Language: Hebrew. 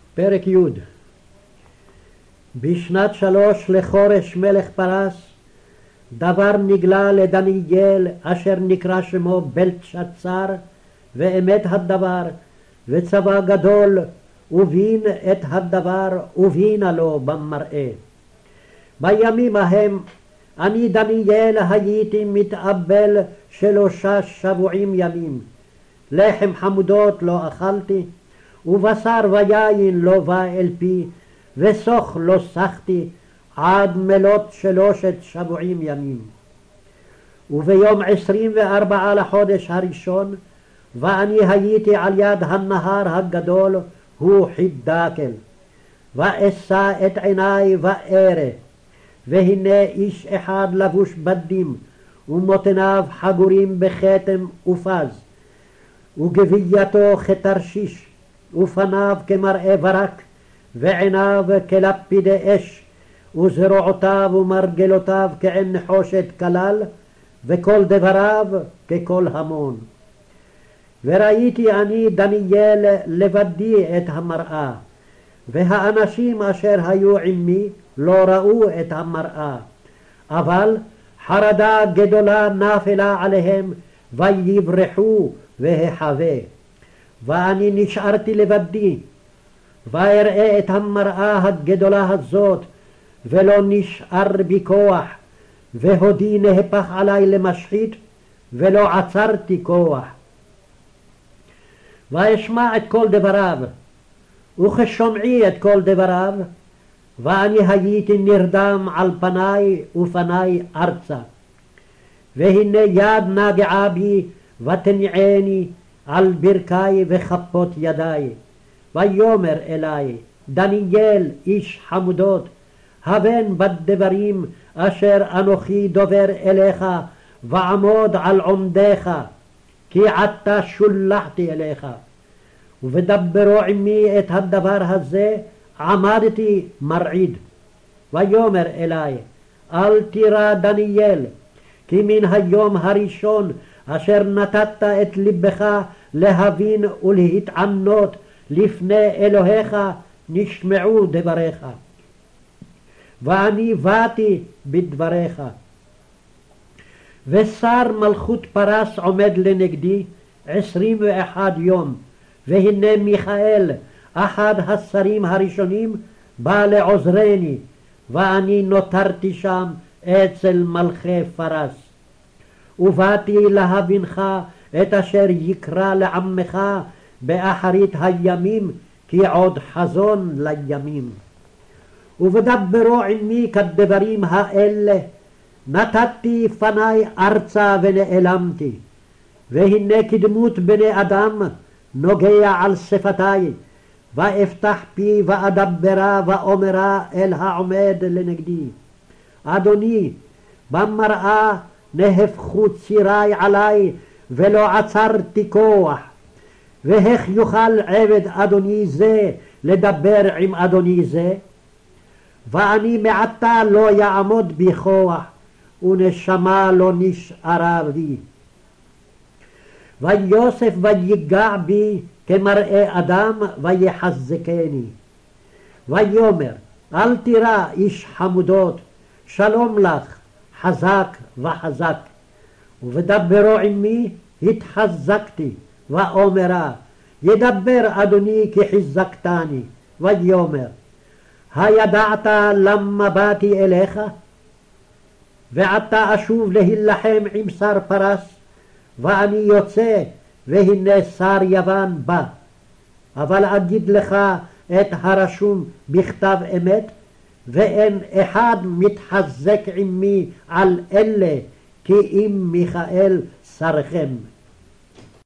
פרק י' בשנת 3 לחורש מלך פרס דבר נגלה לדניאל אשר נקרא שמו בלתשצר, ואמת הדבר, וצבא גדול, ובין את הדבר ובינה לו במראה. בימים ההם אני דניאל הייתי מתאבל 3 שבועים ימים, לחם חמודות לא אכלתי, ובשר ויין לא בא אל פי, וסוך לא סחתי עד מלות 3 שבועים ימים. וביום 24 לחודש הראשון, ואני הייתי על יד הנהר הגדול, הוא חידקל, ואשא את עיני וארא, והנה איש אחד לבוש בדים, ומותניו חגורים בכתם ופז, וגבייתו כתרשיש, ופניו כמראה ברק, ועיניו כלפידי אש, וזרועותיו ומרגלותיו כעין נחושת כלל, וכל דבריו ככל המון. וראיתי אני דניאל לבדי את המראה, והאנשים אשר היו עמי לא ראו את המראה, אבל חרדה גדולה נפלה עליהם, ויברחו והחווה. ואני נשארתי לבדי, ואראה את המראה הגדולה הזאת, ולא נשאר בי כוח, והודי נהפך עלי למשחית, ולא עצרתי כוח. ואשמע את כל דבריו, וכשומעי את כל דבריו, ואני הייתי נרדם על פניי ופניי ארצה. והנה יד נגעה בי ותניעני על ברכי וכפות ידי. ויאמר אלי, דניאל איש חמודות, הבן בדברים אשר אנוכי דובר אליך, ועמוד על עומדיך, כי עתה שולחתי אליך. ובדברו עמי את הדבר הזה, עמדתי מרעיד. ויאמר אלי, אל תירא דניאל, כי מן היום הראשון אשר נתת את לבך להבין ולהתענות לפני אלוהיך, נשמעו דבריך. ואני באתי בדבריך. ושר מלכות פרס עומד לנגדי 21 יום, והנה מיכאל, אחד השרים הראשונים, בא לעוזרני, ואני נותרתי שם אצל מלכי פרס. ובאתי להבינך את אשר יקרא לעמך באחרית הימים, כי עוד חזון לימים. ובדברו עמי כדברים האלה, נתתי פניי ארצה ונעלמתי, והנה כדמות בני אדם נוגע על שפתי, ואפתח פי ואדברה ואומרה אל העומד לנגדי. אדוני, במראה נהפכו צירי עלי, ולא עצרתי כוח, ואיך יוכל עבד אדוני זה לדבר עם אדוני זה? ואני מעתה לא יעמוד בי כוח, ונשמה לא נשארה בי. ויוסף ויגע בי כמראה אדם, ויחזקני. ויאמר, אל תירא איש חמודות, שלום לך, חזק וחזק. ובדברו עמי התחזקתי, ואומרה, ידבר אדוני כי חיזקתני. ויאמר, הידעת למה באתי אליך? ועתה אשוב להילחם עם שר פרס, ואני יוצא, והנה שר יוון בא. אבל אגיד לך את הרשום בכתב אמת, ואין אחד מתחזק עמי על אלה, כי אם מיכאל שרכם.